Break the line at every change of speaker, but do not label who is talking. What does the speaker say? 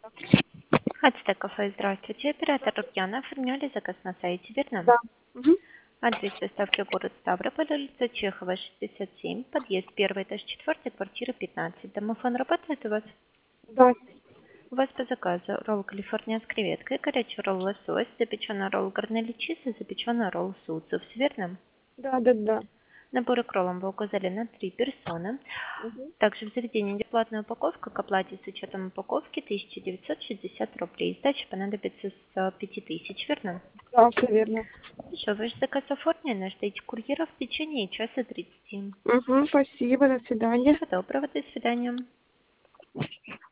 Хатста кафе, здравствуйте. Оператор Ульяна. Оформляли заказ на сайте, верно?
Да. Мгм.
Адрес доставки город Ставрополь, улица Чехова, 67, подъезд 1, этаж 4, квартира 15. Домофон работает у вас?
Да.
У вас по заказу ролл Калифорния с креветкой, горячий ролл лосось, запеченный ролл горнелли чиз и запеченный ролл сузов, верно?
Да, да, да.
Наборы к роллам вы указали на 3 персоны.
Мгм.
Также в заведении бесплатная упаковка к оплате с учетом упаковки 1960 рублей. Сдача понадобится с 5000, верно?
Да, все верно.
Еще ваш заказ оформлен, ждите курьера в течение часа 30.
Спасибо, до свидания.
Всего доброго, до свидания.